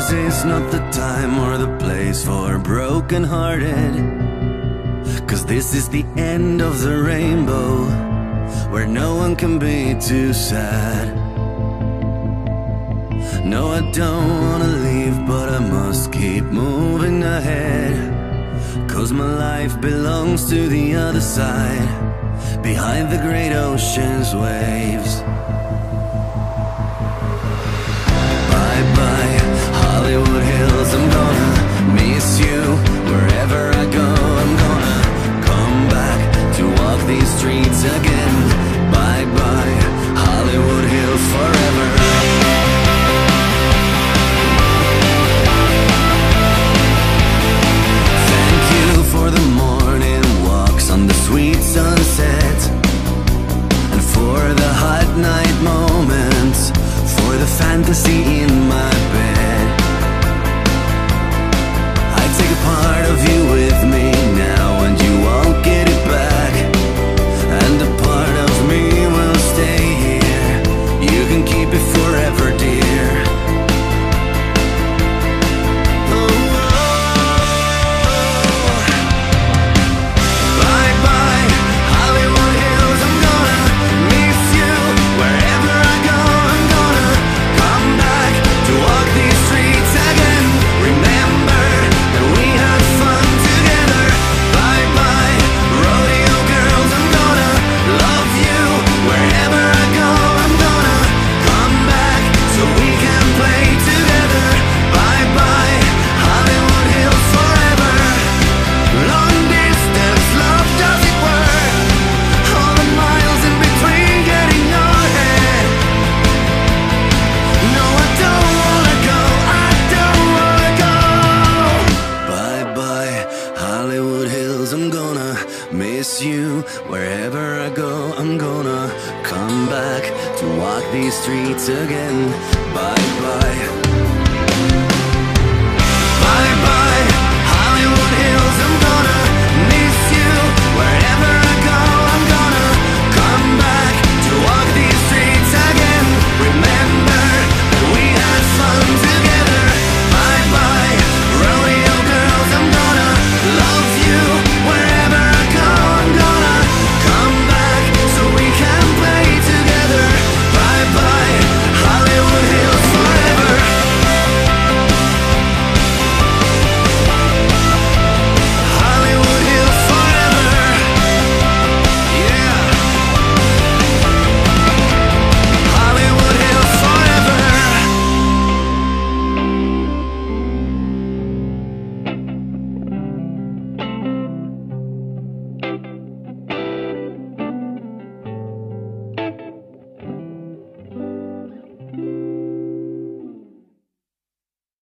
This is not the time or the place for broken-hearted, 'cause this is the end of the rainbow, where no one can be too sad. No, I don't wanna leave, but I must keep moving ahead, 'cause my life belongs to the other side, behind the great ocean's waves. Bye-bye, Hollywood Hills, I'm gonna miss you. Wherever I go, I'm gonna come back to walk these streets again. Bye-bye, Hollywood Hills, forever. Thank you for the morning walks on the sweet sunset, and for the hot night moments, for the fantasy in my bed. I take a part of you with me now, and you won't get it back, and a part of me will stay here. You can keep it forever, dear. I'm gonna miss you. Wherever I go, I'm gonna come back to walk these streets again. Bye-bye.